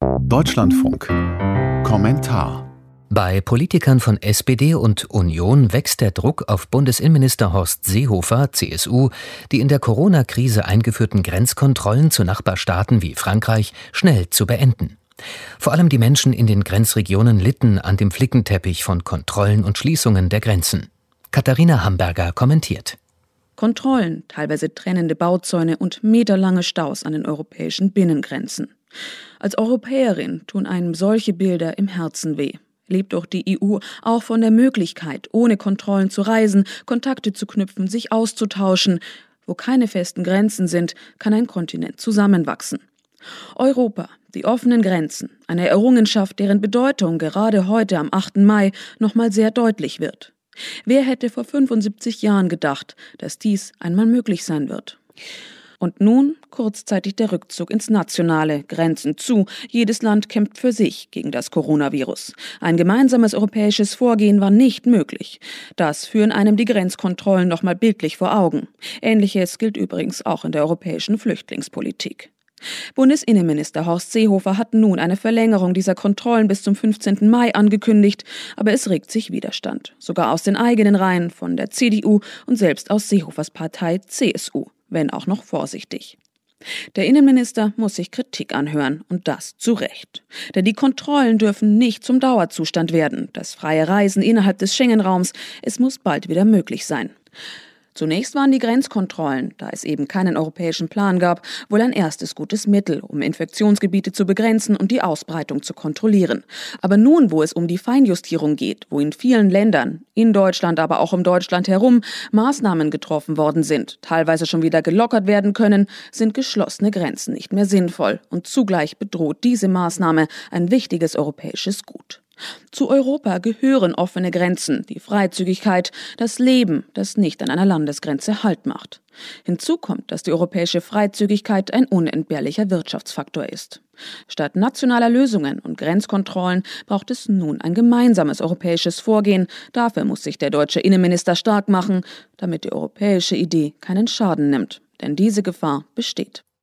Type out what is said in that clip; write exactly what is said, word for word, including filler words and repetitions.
Deutschlandfunk. Kommentar. Bei Politikern von S P D und Union wächst der Druck auf Bundesinnenminister Horst Seehofer, C S U, die in der Corona-Krise eingeführten Grenzkontrollen zu Nachbarstaaten wie Frankreich schnell zu beenden. Vor allem die Menschen in den Grenzregionen litten an dem Flickenteppich von Kontrollen und Schließungen der Grenzen. Katharina Hamburger kommentiert. Kontrollen, teilweise trennende Bauzäune und meterlange Staus an den europäischen Binnengrenzen. Als Europäerin tun einem solche Bilder im Herzen weh. Lebt doch die E U auch von der Möglichkeit, ohne Kontrollen zu reisen, Kontakte zu knüpfen, sich auszutauschen. Wo keine festen Grenzen sind, kann ein Kontinent zusammenwachsen. Europa, die offenen Grenzen, eine Errungenschaft, deren Bedeutung gerade heute am achten Mai nochmal sehr deutlich wird. Wer hätte vor fünfundsiebzig Jahren gedacht, dass dies einmal möglich sein wird? Und nun kurzzeitig der Rückzug ins Nationale, Grenzen zu. Jedes Land kämpft für sich gegen das Coronavirus. Ein gemeinsames europäisches Vorgehen war nicht möglich. Das führen einem die Grenzkontrollen nochmal bildlich vor Augen. Ähnliches gilt übrigens auch in der europäischen Flüchtlingspolitik. Bundesinnenminister Horst Seehofer hat nun eine Verlängerung dieser Kontrollen bis zum fünfzehnten Mai angekündigt, aber es regt sich Widerstand. Sogar aus den eigenen Reihen von der C D U und selbst aus Seehofers Partei C S U, wenn auch noch vorsichtig. Der Innenminister muss sich Kritik anhören, und das zu Recht. Denn die Kontrollen dürfen nicht zum Dauerzustand werden. Das freie Reisen innerhalb des Schengen-Raums, es muss bald wieder möglich sein. Zunächst waren die Grenzkontrollen, da es eben keinen europäischen Plan gab, wohl ein erstes gutes Mittel, um Infektionsgebiete zu begrenzen und die Ausbreitung zu kontrollieren. Aber nun, wo es um die Feinjustierung geht, wo in vielen Ländern, in Deutschland, aber auch um Deutschland herum, Maßnahmen getroffen worden sind, teilweise schon wieder gelockert werden können, sind geschlossene Grenzen nicht mehr sinnvoll. Und zugleich bedroht diese Maßnahme ein wichtiges europäisches Gut. Zu Europa gehören offene Grenzen, die Freizügigkeit, das Leben, das nicht an einer Landesgrenze Halt macht. Hinzu kommt, dass die europäische Freizügigkeit ein unentbehrlicher Wirtschaftsfaktor ist. Statt nationaler Lösungen und Grenzkontrollen braucht es nun ein gemeinsames europäisches Vorgehen. Dafür muss sich der deutsche Innenminister stark machen, damit die europäische Idee keinen Schaden nimmt. Denn diese Gefahr besteht.